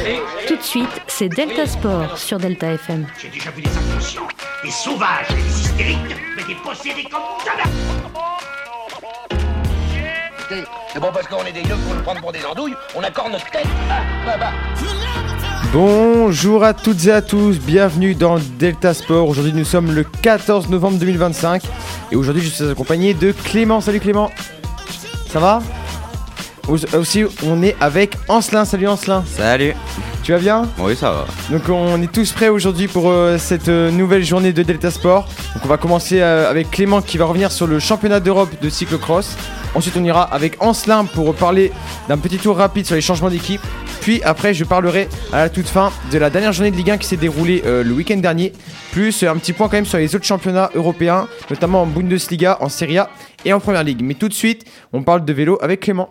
Tout de suite, c'est Delta Sport sur Delta FM. J'ai déjà vu des inconscients, des sauvages et des hystériques, mais des possédés comme jamais. C'est bon parce qu'on est des yeux pour nous prendre pour des andouilles, on accorde notre tête. Bonjour à toutes et à tous, bienvenue dans Delta Sport. Aujourd'hui nous sommes le 14 novembre 2025 et aujourd'hui je suis accompagné de Clément. Salut Clément. Ça va ? Aussi on est avec Ancelin. Salut Ancelin. Salut. Tu vas bien ? Oui, ça va. Donc on est tous prêts aujourd'hui pour cette nouvelle journée de Delta Sport. Donc on va commencer avec Clément qui va revenir sur le championnat d'Europe de cyclocross. Ensuite on ira avec Ancelin pour parler d'un petit tour rapide sur les changements d'équipe. Puis après je parlerai à la toute fin de la dernière journée de Ligue 1 qui s'est déroulée le week-end dernier. Plus un petit point quand même sur les autres championnats européens, notamment en Bundesliga, en Serie A et en Première Ligue. Mais tout de suite on parle de vélo avec Clément.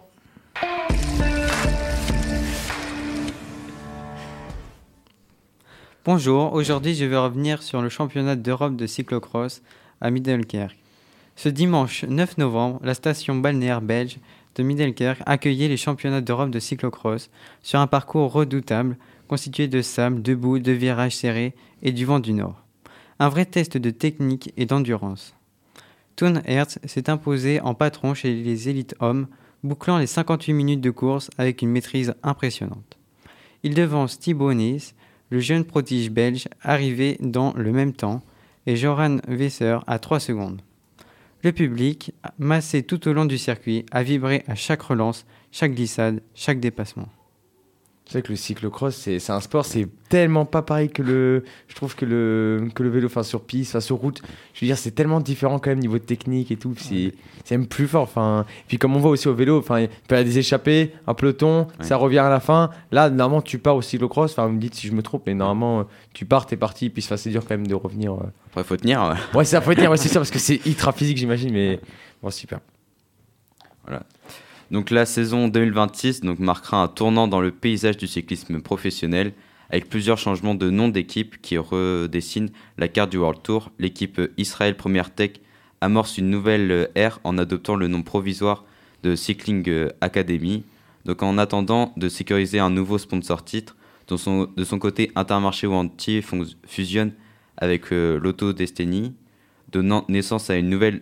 Bonjour, aujourd'hui je vais revenir sur le championnat d'Europe de cyclocross à Middelkerk. Ce dimanche 9 novembre, la station balnéaire belge de Middelkerk accueillait les championnats d'Europe de cyclocross sur un parcours redoutable constitué de sable, de boue, de virages serrés et du vent du nord. Un vrai test de technique et d'endurance. Toon Hertz s'est imposé en patron chez les élites hommes, bouclant les 58 minutes de course avec une maîtrise impressionnante. Il devance Thibaut Nys, le jeune prodige belge arrivé dans le même temps, et Joran Visser à 3 secondes. Le public, massé tout au long du circuit, a vibré à chaque relance, chaque glissade, chaque dépassement. C'est vrai que le cyclocross, c'est un sport, c'est tellement pas pareil que le vélo, enfin sur piste, enfin sur route. Je veux dire, c'est tellement différent quand même niveau de technique et tout. C'est même plus fort. Enfin, puis comme on voit aussi au vélo, enfin, il peut y avoir des échappées, un peloton, ça revient à la fin. Là, normalement, tu pars au cyclocross. Enfin, vous me dites si je me trompe, mais normalement, tu pars, t'es parti. Puis c'est dur quand même de revenir. Après, faut tenir. Ouais, c'est ça, faut tenir. Ouais, c'est ça, parce que c'est ultra physique, j'imagine. Mais bon, super. Voilà. Donc la saison 2026 marquera un tournant dans le paysage du cyclisme professionnel avec plusieurs changements de nom d'équipe qui redessinent la carte du World Tour. L'équipe Israel Première Tech amorce une nouvelle ère en adoptant le nom provisoire de Cycling Academy. Donc en attendant de sécuriser un nouveau sponsor titre, de son côté Intermarché ou Anti fusionne avec l'Auto Destiny, donnant naissance à une nouvelle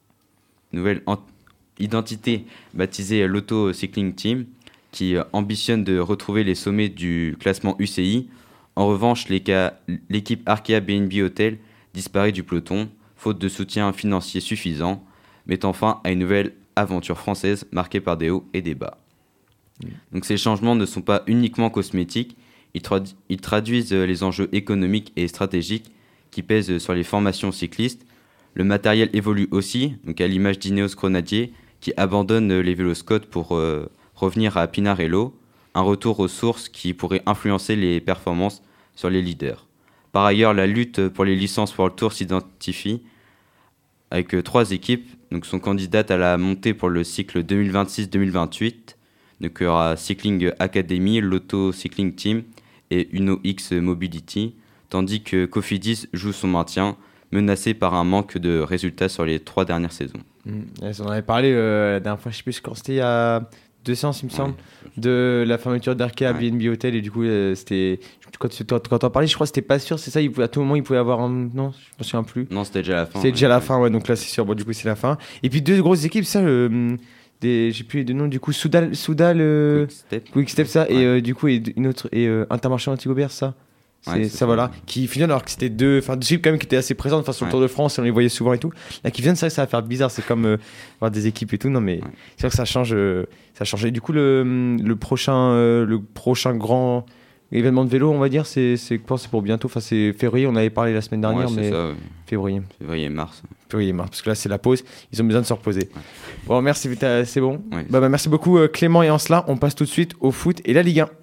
identité baptisée l'Auto Cycling Team qui ambitionne de retrouver les sommets du classement UCI. En revanche, l'équipe Arkea BNB Hotel disparaît du peloton, faute de soutien financier suffisant, mettant fin à une nouvelle aventure française marquée par des hauts et des bas. Donc ces changements ne sont pas uniquement cosmétiques, ils traduisent les enjeux économiques et stratégiques qui pèsent sur les formations cyclistes. Le matériel évolue aussi, donc à l'image d'Ineos Grenadier, qui abandonne les vélos Scott pour revenir à Pinarello, un retour aux sources qui pourrait influencer les performances sur les leaders. Par ailleurs, la lutte pour les licences World Tour s'identifie avec 3 équipes sont candidates à la montée pour le cycle 2026-2028. Donc il y aura Cycling Academy, l'Auto Cycling Team et Uno X Mobility, tandis que Cofidis joue son maintien, menacé par un manque de résultats sur les 3 dernières saisons. On en avait parlé la dernière fois, je sais plus quand c'était, il y a 2 séances il me semble, de la fermeture d'Arkea BNB Hotel, et du coup c'était quand on parlait, je crois que c'était pas sûr, c'est ça, à tout moment il pouvait avoir non, je me souviens plus. Non, c'était déjà la fin. C'était déjà la fin, ouais, donc là c'est sûr, bon du coup c'est la fin. Et puis 2 grosses équipes, ça j'ai plus les 2 noms, du coup Soudal Quick-Step ça, et du coup et une autre, et Intermarché Antigobert, ça. C'est ça, voilà, qui fusionnent alors que c'était 2 équipes quand même qui étaient assez présentes sur le Tour de France et on les voyait souvent et tout. Là qui viennent, c'est vrai que ça va faire bizarre, c'est comme voir des équipes et tout, non mais c'est vrai que ça change. Et du coup le prochain grand événement de vélo, on va dire, c'est pour bientôt, enfin c'est février, on avait parlé la semaine dernière, mais ça, Février-mars, parce que là c'est la pause, ils ont besoin de se reposer. Bon, merci, c'est bon. Oui. Merci beaucoup Clément et Ancelin, on passe tout de suite au foot et la Ligue 1.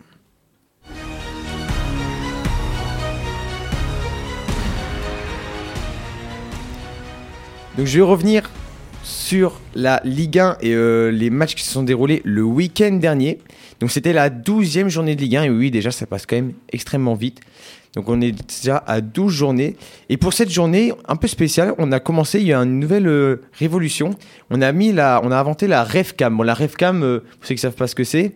Donc je vais revenir sur la Ligue 1 et les matchs qui se sont déroulés le week-end dernier. Donc c'était la 12e journée de Ligue 1 et oui, déjà ça passe quand même extrêmement vite. Donc on est déjà à 12 journées. Et pour cette journée un peu spéciale, il y a une nouvelle révolution. On a inventé la RevCam. Bon, la RevCam, pour ceux qui ne savent pas ce que c'est,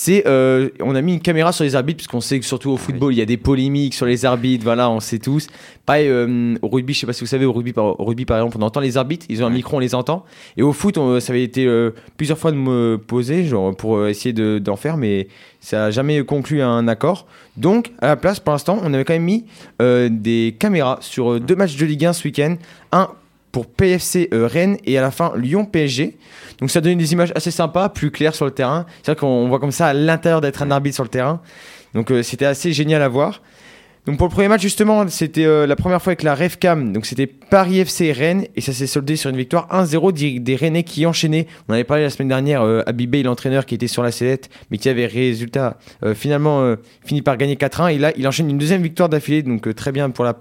on a mis une caméra sur les arbitres, puisqu'on sait que surtout au football, il y a des polémiques sur les arbitres, voilà, on sait tous. Pareil, au rugby, je ne sais pas si vous savez, au rugby par exemple, on entend les arbitres, ils ont un micro, on les entend. Et au foot, ça avait été plusieurs fois de me poser, genre, pour essayer d'en faire, mais ça n'a jamais conclu à un accord. Donc, à la place, pour l'instant, on avait quand même mis des caméras sur 2 matchs de Ligue 1 ce week-end. Un pour PFC Rennes et à la fin Lyon-PSG. Donc ça donne des images assez sympas, plus claires sur le terrain. C'est-à-dire qu'on voit comme ça à l'intérieur d'être un arbitre sur le terrain. Donc c'était assez génial à voir. Donc pour le premier match justement, c'était la première fois avec la RevCam. Donc c'était Paris FC Rennes et ça s'est soldé sur une victoire 1-0 des Rennais qui enchaînaient. On avait parlé la semaine dernière, Habibey, l'entraîneur qui était sur la sellette mais qui avait finalement fini par gagner 4-1. Et là il enchaîne une deuxième victoire d'affilée, donc très bien pour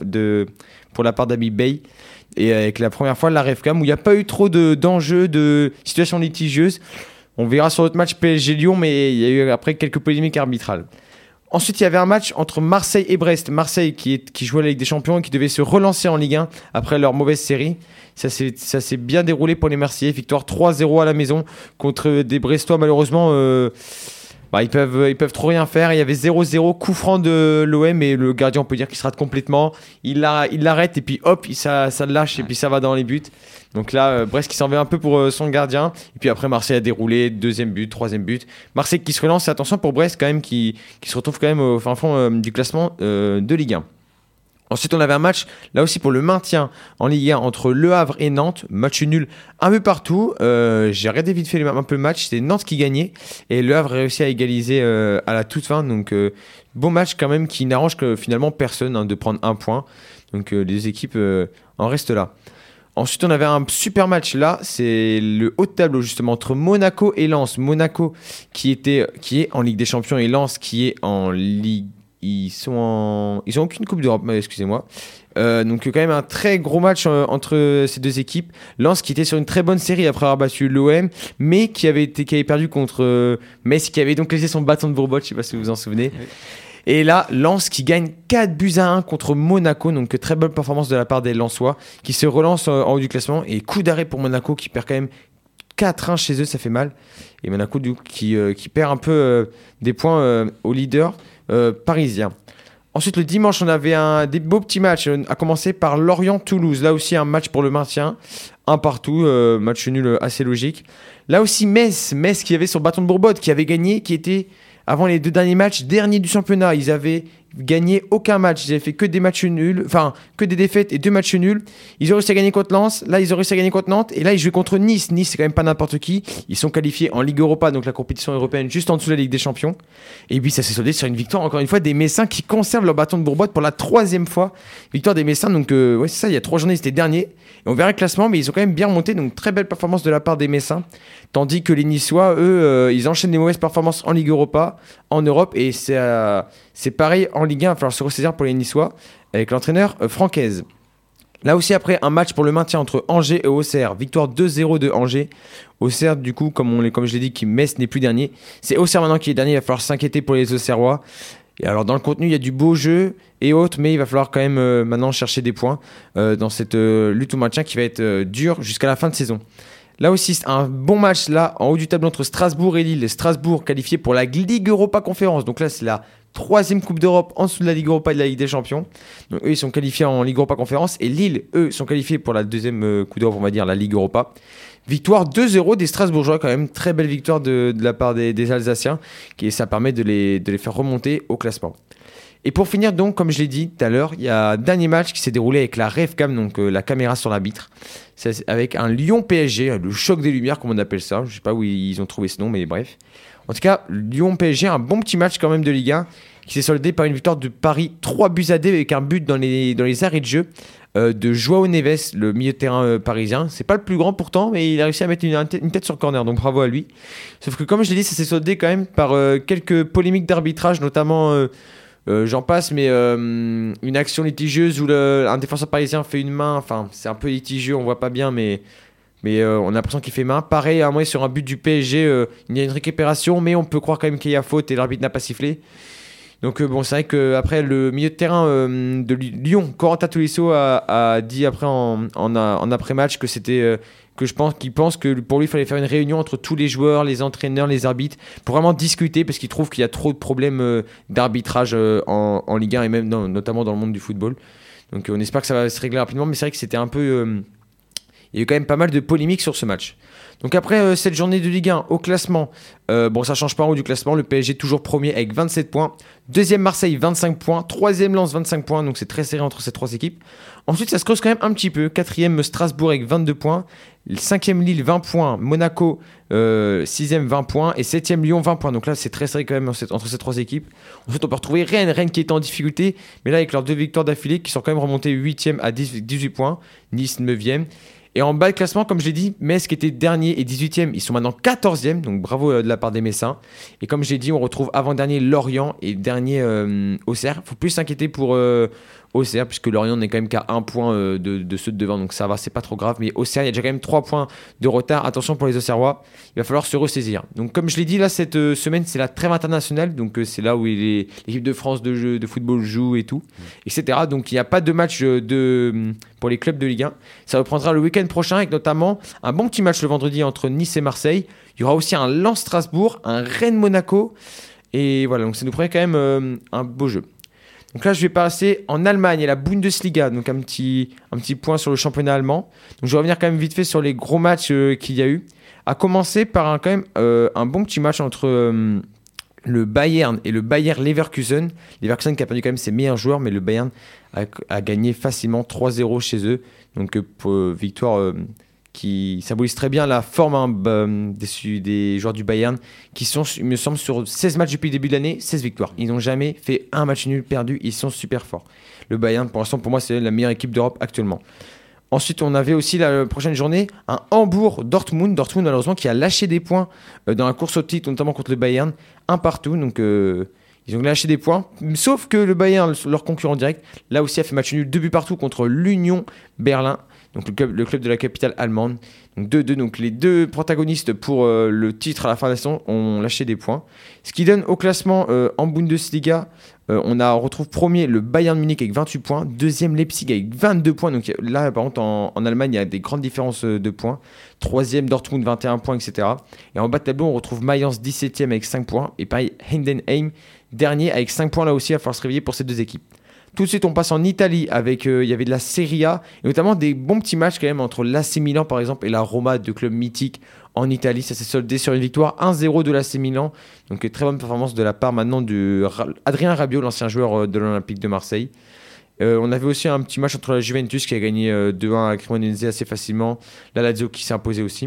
la part d'Habibey. Et avec la première fois la RevCam où il n'y a pas eu trop d'enjeux, de situations litigieuses. On verra sur l'autre match PSG Lyon, mais il y a eu après quelques polémiques arbitrales. Ensuite, il y avait un match entre Marseille et Brest. Marseille qui jouait la Ligue des Champions et qui devait se relancer en Ligue 1 après leur mauvaise série. Ça s'est bien déroulé pour les Marseillais. Victoire 3-0 à la maison contre des Brestois, malheureusement. Ils peuvent trop rien faire. Il y avait 0-0, coup franc de l'OM et le gardien, on peut dire qu'il se rate complètement. Il l'arrête et puis hop, ça le lâche et puis ça va dans les buts. Donc là, Brest qui s'en va un peu pour son gardien. Et puis après, Marseille a déroulé, 2e but, 3e but. Marseille qui se relance, et attention pour Brest quand même, qui se retrouve quand même au fin fond du classement de Ligue 1. Ensuite, on avait un match, là aussi pour le maintien en Ligue 1 entre Le Havre et Nantes. Match nul un peu partout. J'ai regardé vite fait un peu le match. C'était Nantes qui gagnait et Le Havre réussit à égaliser à la toute fin. Donc, bon match quand même qui n'arrange que finalement personne de prendre un point. Donc, les deux équipes en restent là. Ensuite, on avait un super match là. C'est le haut de tableau justement entre Monaco et Lens. Monaco qui est en Ligue des Champions et Lens qui est en Ligue. Ils ont aucune Coupe d'Europe, excusez-moi. Donc quand même un très gros match entre ces deux équipes. Lens qui était sur une très bonne série après avoir battu l'OM, mais qui avait perdu contre Metz, qui avait donc laissé son bâton de Bourbotte, je ne sais pas si vous vous en souvenez. Oui. Et là, Lens qui gagne 4-1 contre Monaco, donc très bonne performance de la part des Lensois, qui se relance en haut du classement. Et coup d'arrêt pour Monaco qui perd quand même 4-1 chez eux, ça fait mal. Et Monaco qui perd un peu des points au leader parisien. Ensuite, le dimanche, on avait des beaux petits matchs, à commencer par Lorient-Toulouse. Là aussi, un match pour le maintien, un partout, match nul assez logique. Là aussi, Metz qui avait son bâton de Bourbotte, qui avait gagné, qui était, avant les 2 derniers matchs, dernier du championnat. Ils avaient gagné aucun match, ils avaient fait que des matchs nuls, enfin, que des défaites et 2 matchs nuls. Ils ont réussi à gagner contre Lens, là, ils ont réussi à gagner contre Nantes, et là, ils jouent contre Nice. Nice, c'est quand même pas n'importe qui. Ils sont qualifiés en Ligue Europa, donc la compétition européenne, juste en dessous de la Ligue des Champions. Et puis, ça s'est soldé sur une victoire, encore une fois, des Messins qui conservent leur bâton de Bourbotte pour la 3e fois. Victoire des Messins, donc, ouais, c'est ça, il y a 3 journées, c'était dernier. Et on verra le classement, mais ils ont quand même bien remonté, donc très belle performance de la part des Messins. Tandis que les Niçois, eux, ils enchaînent les mauvaises performances en Ligue Europa, en Europe, et c'est pareil en Ligue 1, il va falloir se ressaisir pour les Niçois, avec l'entraîneur Francaise. Là aussi, après, un match pour le maintien entre Angers et Auxerre. Victoire 2-0 de Angers. Auxerre, du coup, comme je l'ai dit, qui Metz n'est plus dernier. C'est Auxerre maintenant qui est dernier, il va falloir s'inquiéter pour les Auxerrois. Et alors, dans le contenu, il y a du beau jeu et autres, mais il va falloir quand même maintenant chercher des points dans cette lutte au maintien qui va être dure jusqu'à la fin de saison. Là aussi, c'est un bon match là, en haut du tableau entre Strasbourg et Lille. Strasbourg qualifié pour la Ligue Europa Conférence. Donc là, c'est la 3e Coupe d'Europe en dessous de la Ligue Europa et de la Ligue des Champions. Donc eux, ils sont qualifiés en Ligue Europa Conférence. Et Lille, eux, sont qualifiés pour la 2e Coupe d'Europe, on va dire, la Ligue Europa. Victoire 2-0 des Strasbourgeois, quand même. Très belle victoire de la part des Alsaciens. Et ça permet de les faire remonter au classement. Et pour finir, donc, comme je l'ai dit tout à l'heure, il y a un dernier match qui s'est déroulé avec la RevCam, donc la caméra sur l'arbitre. C'est avec un Lyon-PSG, le choc des lumières, comme on appelle ça. Je ne sais pas où ils ont trouvé ce nom, mais bref. En tout cas, Lyon-PSG, un bon petit match quand même de Ligue 1, qui s'est soldé par une victoire de Paris 3-2 avec un but dans les arrêts de jeu de Joao Neves, le milieu de terrain parisien. C'est pas le plus grand pourtant, mais il a réussi à mettre une tête sur le corner, donc bravo à lui. Sauf que comme je l'ai dit, ça s'est soldé quand même par quelques polémiques d'arbitrage, notamment... j'en passe, mais une action litigieuse où un défenseur parisien fait une main, enfin c'est un peu litigieux, on voit pas bien, mais on a l'impression qu'il fait main. Pareil, à un moment sur un but du PSG, il y a une récupération, mais on peut croire quand même qu'il y a faute et l'arbitre n'a pas sifflé. Donc bon, c'est vrai qu'après le milieu de terrain de Lyon, Corentin Tolisso a dit après en après-match que c'était que qu'il pense que pour lui il fallait faire une réunion entre tous les joueurs, les entraîneurs, les arbitres pour vraiment discuter parce qu'il trouve qu'il y a trop de problèmes d'arbitrage en Ligue 1 et même notamment dans le monde du football. Donc on espère que ça va se régler rapidement, mais c'est vrai que c'était un peu il y a eu quand même pas mal de polémiques sur ce match. Donc après cette journée de Ligue 1 au classement, bon ça change pas en haut du classement, le PSG toujours premier avec 27 points, deuxième Marseille 25 points, troisième Lens 25 points, donc c'est très serré entre ces trois équipes. Ensuite ça se creuse quand même un petit peu, quatrième Strasbourg avec 22 points, cinquième Lille 20 points, Monaco sixième 20 points et septième Lyon 20 points, donc là c'est très serré quand même entre ces trois équipes. Ensuite on peut retrouver Rennes qui est en difficulté, mais là avec leurs 2 victoires d'affilée qui sont quand même remontés 8e à 18 points, Nice 9e. Et en bas de classement, comme je l'ai dit, Metz qui était dernier et 18e, ils sont maintenant 14e, donc bravo de la part des Messins. Et comme j'ai dit, on retrouve avant-dernier Lorient et dernier Auxerre. Il ne faut plus s'inquiéter pour Auxerre, puisque Lorient n'est quand même qu'à 1 point de ceux de devant, donc ça va, c'est pas trop grave. Mais Auxerre, il y a déjà quand même 3 points de retard. Attention pour les Auxerrois, il va falloir se ressaisir. Donc comme je l'ai dit, là, cette semaine, c'est la trêve internationale, donc c'est là où l'équipe de France de football joue et tout, etc. Donc il n'y a pas de match pour les clubs de Ligue 1. Ça reprendra le week-end prochain avec notamment un bon petit match le vendredi entre Nice et Marseille. Il y aura aussi un Lens-Strasbourg, un Rennes-Monaco. Et voilà, donc ça nous promet quand même un beau jeu. Donc là, je vais passer en Allemagne et la Bundesliga, donc un petit point sur le championnat allemand. Donc je vais revenir quand même vite fait sur les gros matchs qu'il y a eu. À commencer par quand même un bon petit match entre le Bayern et le Bayer Leverkusen. Leverkusen qui a perdu quand même ses meilleurs joueurs, mais le Bayern a gagné facilement 3-0 chez eux. Donc victoire qui symbolise très bien la forme des joueurs du Bayern qui sont, il me semble, sur 16 matchs depuis le début de l'année, 16 victoires. Ils n'ont jamais fait un match nul perdu, ils sont super forts. Le Bayern, pour l'instant, pour moi, c'est la meilleure équipe d'Europe actuellement. Ensuite, on avait aussi la prochaine journée un Hambourg-Dortmund. Dortmund, malheureusement, qui a lâché des points dans la course au titre, notamment contre le Bayern, 1-1. Donc, ils ont lâché des points. Sauf que le Bayern, leur concurrent direct, là aussi a fait match nul 2 buts partout contre l'Union Berlin. Donc le club de la capitale allemande. Donc 2-2. Donc les deux protagonistes pour le titre à la fin de la saison ont lâché des points. Ce qui donne au classement en Bundesliga, on retrouve premier le Bayern Munich avec 28 points, deuxième Leipzig avec 22 points. Donc là, par contre, en Allemagne, il y a des grandes différences de points. Troisième Dortmund, 21 points, etc. Et en bas de tableau, on retrouve Mayence 17e avec 5 points. Et pareil, Heidenheim, dernier avec 5 points là aussi. Il va falloir se réveiller pour ces deux équipes. Tout de suite, on passe en Italie avec, il y avait de la Serie A, et notamment des bons petits matchs quand même entre l'AC Milan par exemple et la Roma, deux clubs mythiques en Italie. Ça s'est soldé sur une victoire 1-0 de l'AC Milan. Donc très bonne performance de la part maintenant de Adrien Rabiot, l'ancien joueur de l'Olympique de Marseille. On avait aussi un petit match entre la Juventus qui a gagné 2-1 à Cremonese assez facilement, la Lazio qui s'est imposée aussi.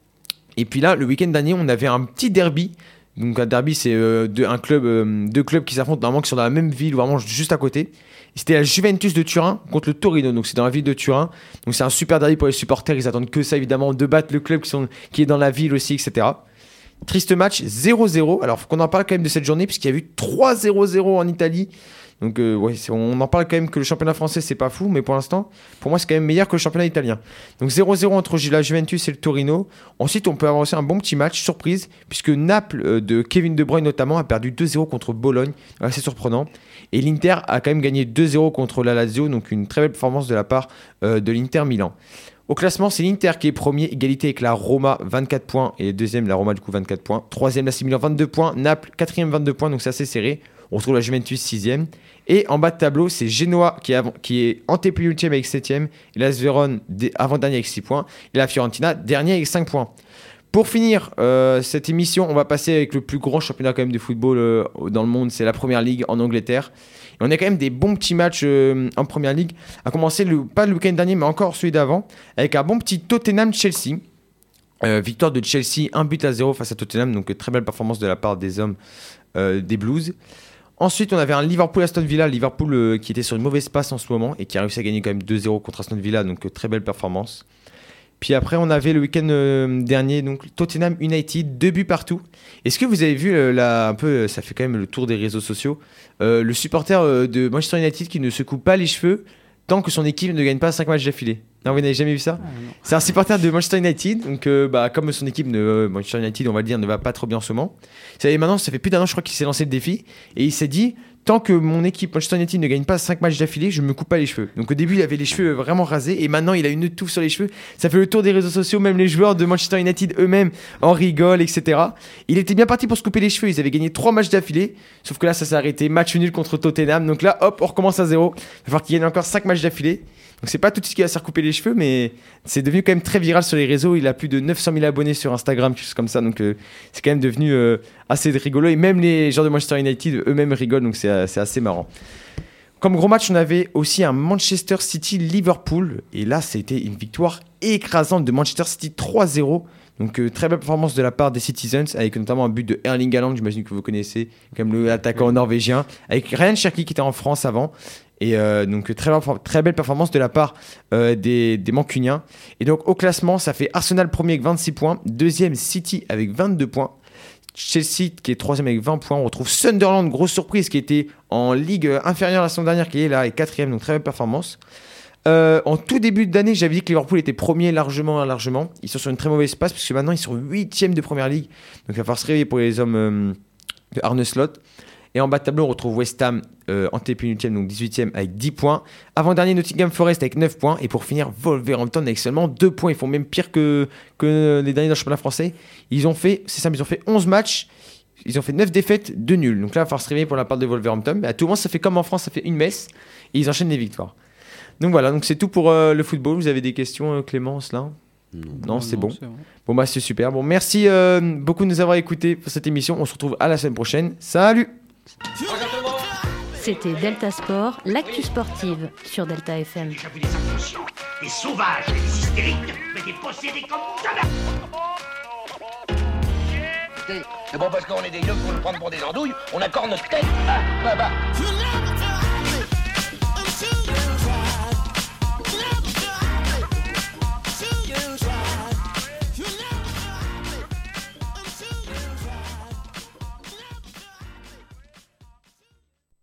Et puis là, le week-end dernier, on avait un petit derby. Donc un derby, c'est deux clubs qui s'affrontent normalement, qui sont dans la même ville ou vraiment juste à côté. Et c'était la Juventus de Turin contre le Torino, donc c'est dans la ville de Turin. Donc c'est un super derby pour les supporters, ils attendent que ça évidemment, de battre le club qui est dans la ville aussi, etc. Triste match, 0-0. Alors faut qu'on en parle quand même de cette journée, puisqu'il y a eu 3-0-0 en Italie. Donc ouais, on en parle quand même que le championnat français c'est pas fou, mais pour l'instant, pour moi c'est quand même meilleur que le championnat italien. Donc 0-0 entre la Juventus et le Torino. Ensuite on peut avoir aussi un bon petit match, surprise, puisque Naples de Kevin De Bruyne notamment a perdu 2-0 contre Bologne, assez surprenant. Et l'Inter a quand même gagné 2-0 contre la Lazio, donc une très belle performance de la part de l'Inter Milan. Au classement, c'est l'Inter qui est premier, égalité avec la Roma, 24 points, et deuxième la Roma du coup 24 points. Troisième l'AC Milan, 22 points, Naples, quatrième 22 points, donc c'est assez serré. On retrouve la Juventus 6e. Et en bas de tableau, c'est Genoa qui est antépénultième avec 7e. Et la Vérone avant-dernier avec 6 points. Et la Fiorentina dernier avec 5 points. Pour finir cette émission, on va passer avec le plus grand championnat quand même de football dans le monde. C'est la Première Ligue en Angleterre. Et on a quand même des bons petits matchs en Première Ligue. À commencer, pas le week-end dernier, mais encore celui d'avant. Avec un bon petit Tottenham-Chelsea. Victoire de Chelsea, 1-0 face à Tottenham. Donc très belle performance de la part des hommes des Blues. Ensuite, on avait un Liverpool-Aston Villa. Liverpool qui était sur une mauvaise passe en ce moment et qui a réussi à gagner quand même 2-0 contre Aston Villa. Donc, très belle performance. Puis après, on avait le week-end dernier, donc Tottenham United, 2 buts partout. Est-ce que vous avez vu, un peu, ça fait quand même le tour des réseaux sociaux, le supporter de Manchester United qui ne se coupe pas les cheveux tant que son équipe ne gagne pas 5 matchs d'affilée? Non, vous n'avez jamais vu ça? Non. C'est un supporter de Manchester United, donc comme son équipe, Manchester United, on va le dire, ne va pas trop bien en ce moment. Maintenant, ça fait plus d'un an, je crois qu'il s'est lancé le défi, et il s'est dit, tant que mon équipe Manchester United ne gagne pas 5 matchs d'affilée, je me coupe pas les cheveux. Donc au début, il avait les cheveux vraiment rasés et maintenant il a une touffe sur les cheveux. Ça fait le tour des réseaux sociaux, même les joueurs de Manchester United eux-mêmes en rigolent, etc. Il était bien parti pour se couper les cheveux. Ils avaient gagné 3 matchs d'affilée, sauf que là, ça s'est arrêté. Match nul contre Tottenham. Donc là, hop, on recommence à 0. Il va falloir qu'il gagne encore 5 matchs d'affilée. Donc c'est pas tout de suite qu'il va se recouper les cheveux, mais c'est devenu quand même très viral sur les réseaux. Il a plus de 900 000 abonnés sur Instagram, quelque chose comme ça. Donc c'est quand même devenu assez rigolo. Et même les joueurs de Manchester United eux-mêmes rigolent, donc c'est assez marrant. Comme gros match, on avait aussi un Manchester City-Liverpool. Et là, c'était une victoire écrasante de Manchester City 3-0. Donc très belle performance de la part des Citizens, avec notamment un but de Erling Haaland, j'imagine que vous connaissez, comme l'attaquant norvégien, avec Ryan Cherki qui était en France avant. Et donc très belle performance de la part des Mancuniens. Et donc au classement, ça fait Arsenal premier avec 26 points, deuxième City avec 22 points, Chelsea qui est troisième avec 20 points. On retrouve Sunderland, grosse surprise, qui était en ligue inférieure la saison dernière, qui est là, et quatrième, donc très belle performance. En tout début d'année, j'avais dit que Liverpool était premier largement. Ils sont sur une très mauvaise passe, puisque maintenant ils sont 8e de première ligue. Donc il va falloir se réveiller pour les hommes de Arne Slot. Et en bas de tableau, on retrouve West Ham en T-pénultième, donc 18e avec 10 points. Avant-dernier, Nottingham Forest avec 9 points. Et pour finir, Wolverhampton avec seulement 2 points. Ils font même pire que les derniers dans le championnat français. Ils ont fait 11 matchs. Ils ont fait 9 défaites, 2 nuls. Donc là, il va falloir se réveiller pour la part de Wolverhampton. Mais à tout moment, ça fait comme en France, ça fait une messe. Et ils enchaînent les victoires. Donc voilà, donc c'est tout pour le football. Vous avez des questions, Clémence, là ? Non, c'est bon. Bon, bah c'est super. Bon, merci beaucoup de nous avoir écoutés pour cette émission. On se retrouve à la semaine prochaine. Salut! C'était Delta Sport, l'actu sportive sur Delta FM. J'ai déjà vu des inconscients, des sauvages, des hystériques, mais des possédés comme jamais. C'est bon parce qu'on est des gueux pour nous prendre pour des andouilles, on accorde notre tête. Ah, bah.